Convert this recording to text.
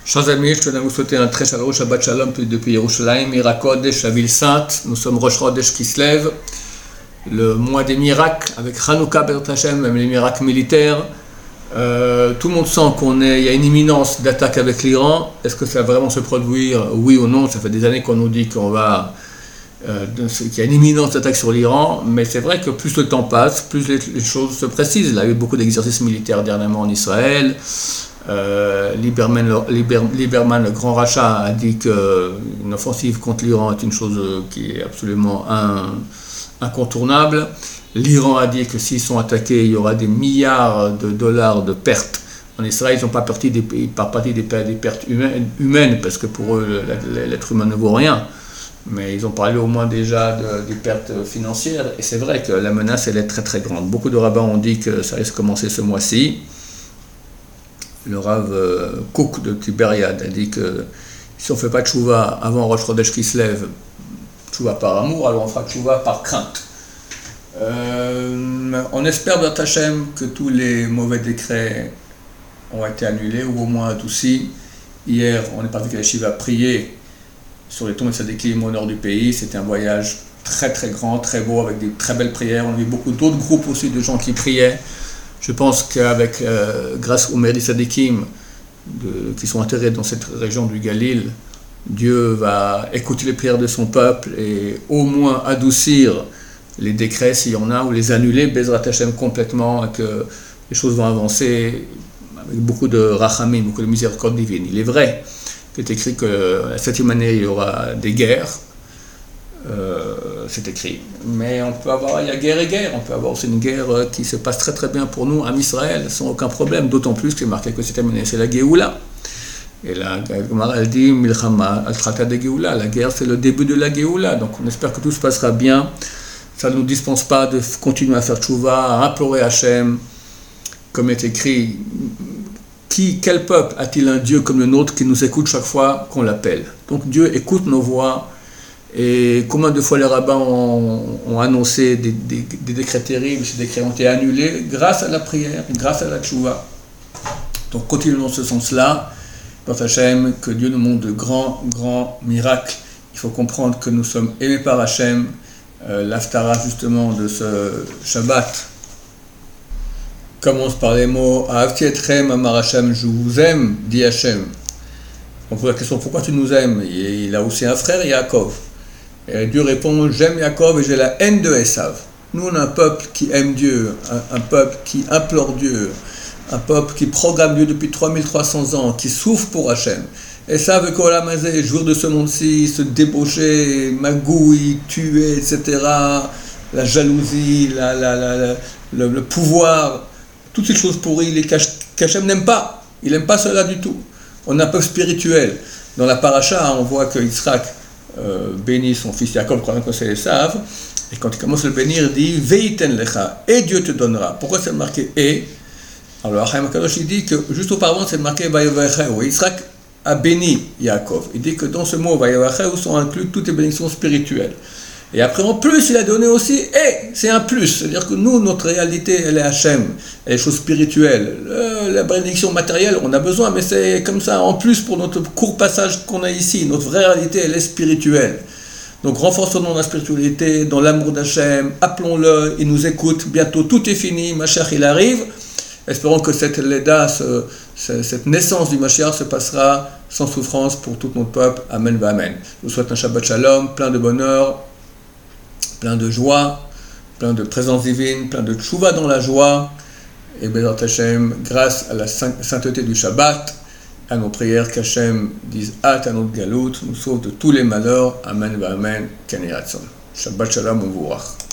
Chers amis, je tenais à vous souhaiter un très chaleureux Shabbat Shalom depuis Yerushalayim, Ira Kodesh, la ville sainte. Nous sommes Rosh Chodesh qui se lève, le mois des miracles, avec Hanouka, Bezrat Hashem, même les miracles militaires. Tout le monde sent il y a une imminence d'attaque avec l'Iran. Est-ce que ça va vraiment se produire, oui ou non? Ça fait des années qu'on nous dit qu'il y a une imminence d'attaque sur l'Iran, mais c'est vrai que plus le temps passe, plus les choses se précisent. Il y a eu beaucoup d'exercices militaires dernièrement en Israël. Lieberman, le grand rachat, a dit qu'une offensive contre l'Iran est une chose qui est absolument incontournable. L'Iran a dit que s'ils sont attaqués, il y aura des milliards de dollars de pertes. En Israël, ils n'ont pas parti des pertes humaines, parce que pour eux, l'être humain ne vaut rien. Mais ils ont parlé au moins déjà des pertes financières. Et c'est vrai que la menace, elle est très très grande. Beaucoup de rabbins ont dit que ça risque de commencer ce mois-ci. Le Rav Kook de Tibériade a dit que si on ne fait pas de tchouva avant Rosh Chodesh qui se lève, tchouva par amour, alors on fera tchouva par crainte. On espère Bezrat Hashem que tous les mauvais décrets ont été annulés ou au moins adoucis. Hier, on est parti avec la Shiva prier sur les tombes de Tzadikim au nord du pays. C'était un voyage très très grand, très beau, avec des très belles prières. On a vu beaucoup d'autres groupes aussi de gens qui priaient. Je pense qu'avec, grâce aux Meri Tzadikim qui sont enterrés dans cette région du Galil, Dieu va écouter les prières de son peuple et au moins adoucir les décrets s'il y en a, ou les annuler, Bezrat Hashem complètement, et que les choses vont avancer avec beaucoup de rachamim, beaucoup de miséricorde divine. Il est vrai qu'il est écrit que la 7e année, il y aura des guerres. C'est écrit. Mais il y a guerre et guerre. On peut avoir aussi une guerre qui se passe très très bien pour nous, en Israël, sans aucun problème. D'autant plus que c'est marqué que cette année, c'est la Géoula. Et la Gemara, elle dit Milchama al-Trata de Géoula. La guerre, c'est le début de la Géoula. Donc on espère que tout se passera bien. Ça ne nous dispense pas de continuer à faire tchouva, à implorer Hachem, comme est écrit. Quel peuple a-t-il un Dieu comme le nôtre qui nous écoute chaque fois qu'on l'appelle? Donc Dieu écoute nos voix. Et combien de fois les rabbins ont annoncé des décrets terribles, ces décrets ont été annulés grâce à la prière, grâce à la tchouva. Donc continuons dans ce sens-là. Bezrat Hashem, que Dieu nous montre de grands miracles. Il faut comprendre que nous sommes aimés par Hachem. L'Haftara justement de ce Shabbat commence par les mots Ahavti etchem amar Hashem, je vous aime, dit Hachem. On pose la question, pourquoi tu nous aimes? Il a aussi un frère, Yaakov. Et Dieu répond, j'aime Yaakov et j'ai la haine de Esav. Nous, on a un peuple qui aime Dieu, un peuple qui implore Dieu, un peuple qui programme Dieu depuis 3300 ans, qui souffre pour Hachem. Esav et Kolamazé, jouir de ce monde-ci, se débaucher, magouille, tuer, etc. La jalousie, le pouvoir, toutes ces choses pourries qu'Hachem n'aime pas. Il n'aime pas cela du tout. On a un peuple spirituel. Dans la paracha, on voit que Yitzhak bénit son fils Yaakov, croyant que c'est Esav, et quand il commence à le bénir, il dit Veiten lecha, et Dieu te donnera. Pourquoi c'est marqué et? Alors Achaim Akadosh, il dit que juste auparavant, c'est marqué Vayevachehu. Yitzhak a béni Yaakov. Il dit que dans ce mot Vayevachehu sont inclus toutes les bénédictions spirituelles. Et après, en plus, il a donné aussi et, c'est un plus. C'est-à-dire que nous, notre réalité, elle est Hachem, elle est les choses spirituelles. La bénédiction matérielle, on a besoin, mais c'est comme ça, en plus, pour notre court passage qu'on a ici. Notre vraie réalité, elle est spirituelle. Donc, renforçons la spiritualité, dans l'amour d'Hachem, appelons-le, il nous écoute, bientôt tout est fini, Mashiach, il arrive. Espérons que cette Leda, cette naissance du Mashiach se passera sans souffrance pour tout notre peuple. Amen, amen. Je vous souhaite un Shabbat Shalom, plein de bonheur, plein de joie, plein de présence divine, plein de tchouva dans la joie. Et Bezrat Hashem, grâce à la sainteté du Shabbat, à nos prières, qu'Hachem dise At à notre galout, nous sauve de tous les malheurs. Amen, amen, Ken Yiratzon. Shabbat Shalom, Uvuach.